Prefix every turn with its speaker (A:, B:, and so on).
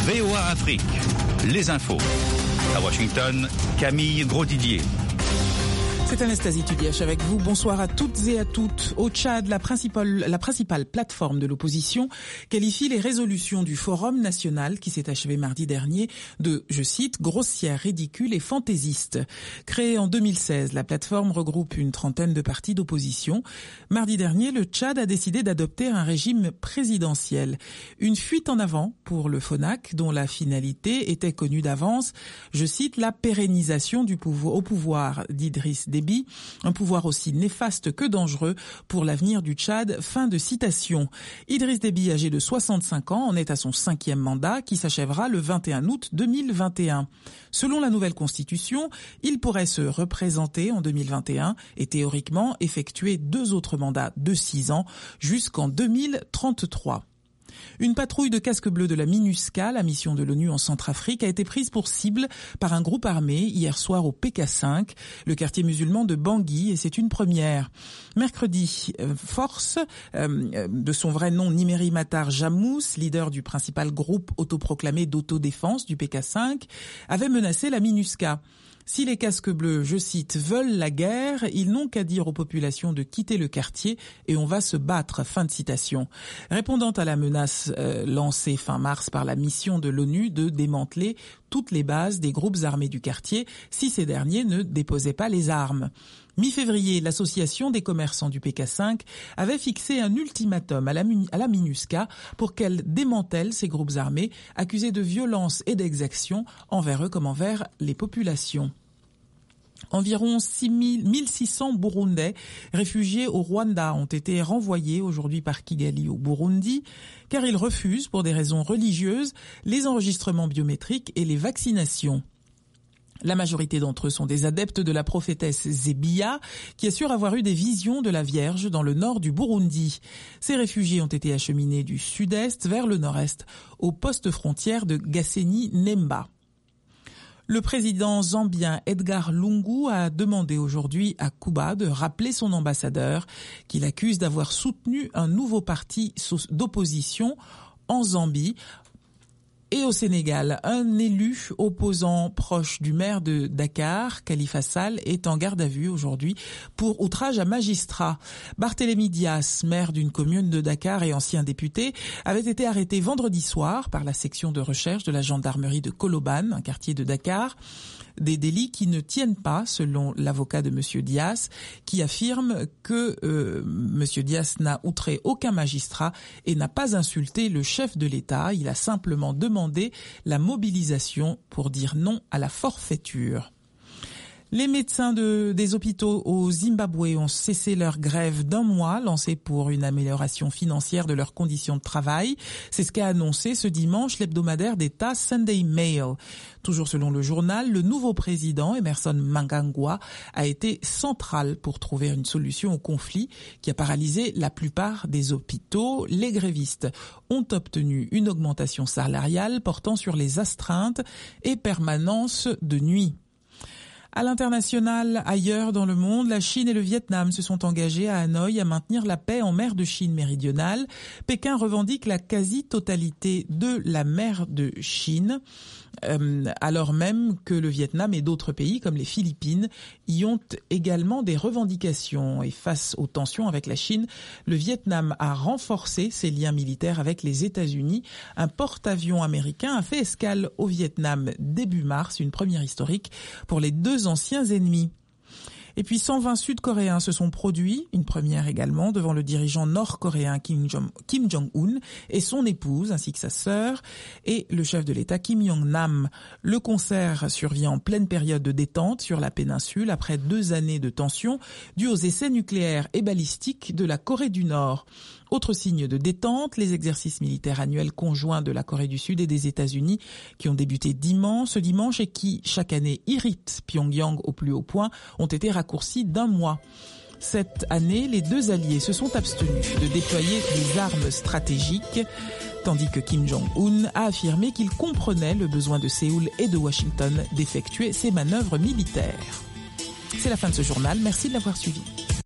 A: VOA Afrique, les infos. À Washington, Camille Grosdidier.
B: C'est Anastasie Tudiach avec vous. Bonsoir à toutes et à toutes. Au Tchad, la principale plateforme de l'opposition qualifie les résolutions du Forum national qui s'est achevé mardi dernier de, je cite, grossières, ridicules et fantaisistes. Créée en 2016, la plateforme regroupe une trentaine de partis d'opposition. Mardi dernier, le Tchad a décidé d'adopter un régime présidentiel. Une fuite en avant pour le FONAC dont la finalité était connue d'avance. Je cite, la pérennisation au pouvoir d'Idriss Déby, un pouvoir aussi néfaste que dangereux pour l'avenir du Tchad. Fin de citation. Idriss Déby, âgé de 65 ans, en est à son 5e mandat qui s'achèvera le 21 août 2021. Selon la nouvelle constitution, il pourrait se représenter en 2021 et théoriquement effectuer 2 autres mandats de 6 ans jusqu'en 2033. Une patrouille de casques bleus de la MINUSCA, la mission de l'ONU en Centrafrique, a été prise pour cible par un groupe armé hier soir au PK5, le quartier musulman de Bangui, et c'est une première. Mercredi, Force, de son vrai nom Nimeri Matar Jamous, leader du principal groupe autoproclamé d'autodéfense du PK5, avait menacé la MINUSCA. Si les casques bleus, je cite, veulent la guerre, ils n'ont qu'à dire aux populations de quitter le quartier et on va se battre. Fin de citation. Répondant à la menace lancée fin mars par la mission de l'ONU de démanteler toutes les bases des groupes armés du quartier si ces derniers ne déposaient pas les armes. Mi-février, l'association des commerçants du PK5 avait fixé un ultimatum à la MINUSCA pour qu'elle démantèle ces groupes armés accusés de violence et d'exaction envers eux comme envers les populations. Environ 1600 Burundais réfugiés au Rwanda ont été renvoyés aujourd'hui par Kigali au Burundi car ils refusent, pour des raisons religieuses, les enregistrements biométriques et les vaccinations. La majorité d'entre eux sont des adeptes de la prophétesse Zébia, qui assure avoir eu des visions de la Vierge dans le nord du Burundi. Ces réfugiés ont été acheminés du sud-est vers le nord-est, au poste frontière de Gasenyi-Nemba. Le président zambien Edgar Lungu a demandé aujourd'hui à Cuba de rappeler son ambassadeur, qu'il accuse d'avoir soutenu un nouveau parti d'opposition en Zambie. Et au Sénégal, un élu opposant proche du maire de Dakar, Khalifa Sall, est en garde à vue aujourd'hui pour outrage à magistrat. Barthélémy Dias, maire d'une commune de Dakar et ancien député, avait été arrêté vendredi soir par la section de recherche de la gendarmerie de Colobane, un quartier de Dakar. Des délits qui ne tiennent pas, selon l'avocat de M. Dias, qui affirme que M. Dias n'a outré aucun magistrat et n'a pas insulté le chef de l'État. Il a simplement demandé la mobilisation pour dire non à la forfaiture. Les médecins des hôpitaux au Zimbabwe ont cessé leur grève d'1 mois, lancée pour une amélioration financière de leurs conditions de travail. C'est ce qu'a annoncé ce dimanche l'hebdomadaire d'État Sunday Mail. Toujours selon le journal, le nouveau président, Emmerson Mnangagwa, a été central pour trouver une solution au conflit qui a paralysé la plupart des hôpitaux. Les grévistes ont obtenu une augmentation salariale portant sur les astreintes et permanences de nuit. À l'international, ailleurs dans le monde, la Chine et le Vietnam se sont engagés à Hanoï à maintenir la paix en mer de Chine méridionale. Pékin revendique la quasi-totalité de la mer de Chine, alors même que le Vietnam et d'autres pays comme les Philippines y ont également des revendications. Et face aux tensions avec la Chine, le Vietnam a renforcé ses liens militaires avec les États-Unis. Un porte-avions américain a fait escale au Vietnam début mars, une première historique pour les 2 anciens ennemis. Et puis 120 Sud-Coréens se sont produits, une première également, devant le dirigeant nord-coréen Kim Jong-un et son épouse, ainsi que sa sœur, et le chef de l'État Kim Jong-nam. Le concert survient en pleine période de détente sur la péninsule, après 2 années de tensions dues aux essais nucléaires et balistiques de la Corée du Nord. Autre signe de détente, les exercices militaires annuels conjoints de la Corée du Sud et des États-Unis qui ont débuté ce dimanche et qui, chaque année, irritent Pyongyang au plus haut point, ont été raccourcis d'1 mois. Cette année, les 2 alliés se sont abstenus de déployer des armes stratégiques, tandis que Kim Jong-un a affirmé qu'il comprenait le besoin de Séoul et de Washington d'effectuer ces manœuvres militaires. C'est la fin de ce journal, merci de l'avoir suivi.